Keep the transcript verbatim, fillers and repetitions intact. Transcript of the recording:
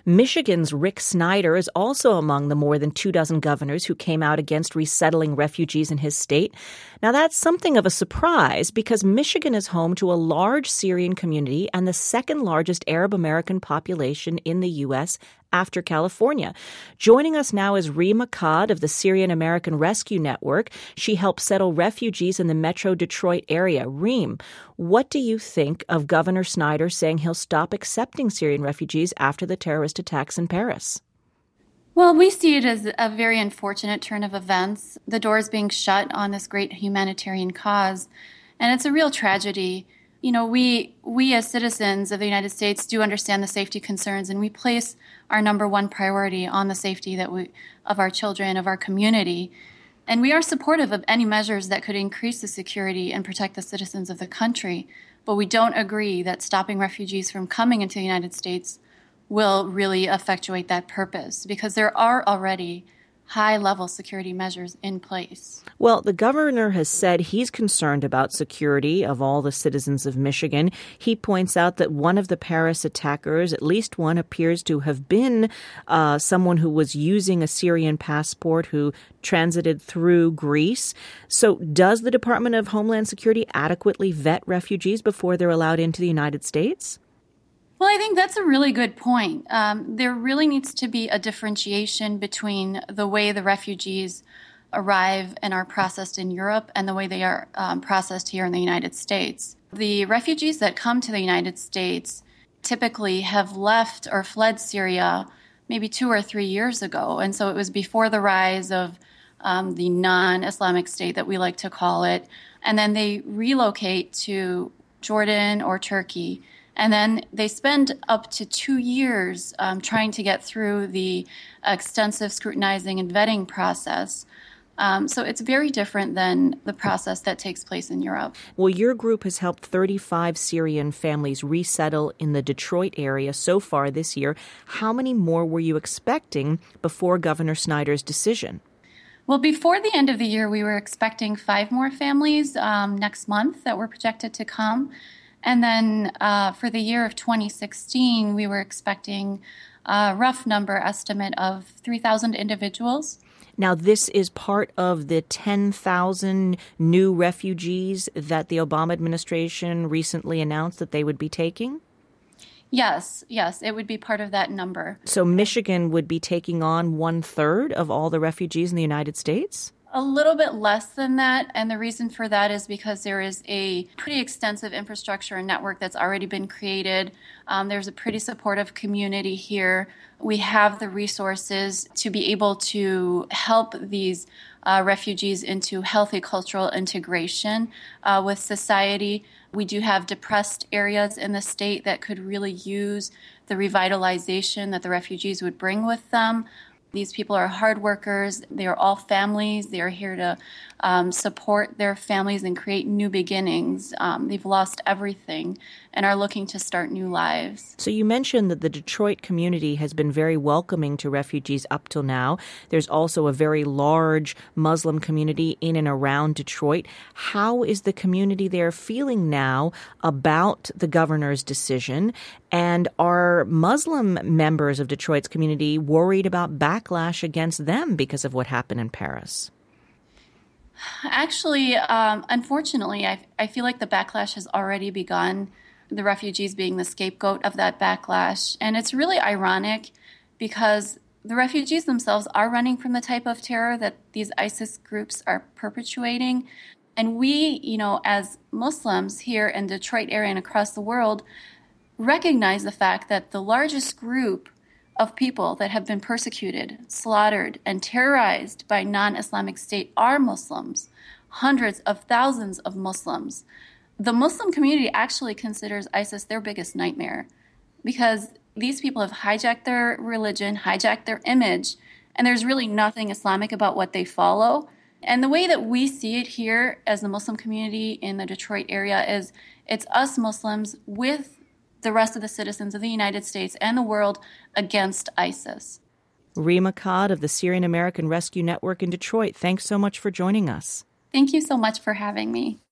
Michigan's Rick Snyder is also among the more than two dozen governors who came out against resettling refugees in his state. Now, that's something of a surprise because Michigan is home to a large Syrian community and the second largest Arab American population in the U S after California. Joining us now is Reema Kad of the Syrian American Rescue Network. She helps settle refugees in the Metro Detroit area. Reem, what do you think of Governor Snyder saying he'll stop accepting Syrian refugees after the terrorist attacks in Paris? Well, we see it as a very unfortunate turn of events, the doors being shut on this great humanitarian cause. And it's a real tragedy. You know, we we as citizens of the United States do understand the safety concerns, and we place our number one priority on the safety that we of our children, of our community. And we are supportive of any measures that could increase the security and protect the citizens of the country. But we don't agree that stopping refugees from coming into the United States will really effectuate that purpose, because there are already high-level security measures in place. Well, the governor has said he's concerned about security of all the citizens of Michigan. He points out that one of the Paris attackers, at least one, appears to have been uh, someone who was using a Syrian passport who transited through Greece. So does the Department of Homeland Security adequately vet refugees before they're allowed into the United States? Well, I think that's a really good point. Um, there really needs to be a differentiation between the way the refugees arrive and are processed in Europe and the way they are um, processed here in the United States. The refugees that come to the United States typically have left or fled Syria maybe two or three years ago. And so it was before the rise of um, the non-Islamic state that we like to call it. And then they relocate to Jordan or Turkey. And then they spend up to two years um, trying to get through the extensive scrutinizing and vetting process. Um, so it's very different than the process that takes place in Europe. Well, your group has helped thirty-five Syrian families resettle in the Detroit area so far this year. How many more were you expecting before Governor Snyder's decision? Well, before the end of the year, we were expecting five more families um, next month that were projected to come. And then uh, for the year of twenty sixteen, we were expecting a rough number estimate of three thousand individuals. Now, this is part of the ten thousand new refugees that the Obama administration recently announced that they would be taking? Yes, yes, it would be part of that number. So Michigan would be taking on one-third of all the refugees in the United States? A little bit less than that, and the reason for that is because there is a pretty extensive infrastructure and network that's already been created. Um, there's a pretty supportive community here. We have the resources to be able to help these uh, refugees into healthy cultural integration uh, with society. We do have depressed areas in the state that could really use the revitalization that the refugees would bring with them. These people are hard workers. They are all families. They are here to um, support their families and create new beginnings. Um, they've lost everything and are looking to start new lives. So you mentioned that the Detroit community has been very welcoming to refugees up till now. There's also a very large Muslim community in and around Detroit. How is the community there feeling now about the governor's decision? And are Muslim members of Detroit's community worried about backlash against them because of what happened in Paris? Actually, um, unfortunately, I, I feel like the backlash has already begun, the refugees being the scapegoat of that backlash. And it's really ironic because the refugees themselves are running from the type of terror that these ISIS groups are perpetuating. And we, you know, as Muslims here in the Detroit area and across the world, recognize the fact that the largest group of people that have been persecuted, slaughtered, and terrorized by non-Islamic state are Muslims, hundreds of thousands of Muslims. The Muslim community actually considers ISIS their biggest nightmare because these people have hijacked their religion, hijacked their image, and there's really nothing Islamic about what they follow. And the way that we see it here as the Muslim community in the Detroit area is it's us Muslims with the rest of the citizens of the United States and the world against ISIS. Reema Kad of the Syrian American Rescue Network in Detroit, thanks so much for joining us. Thank you so much for having me.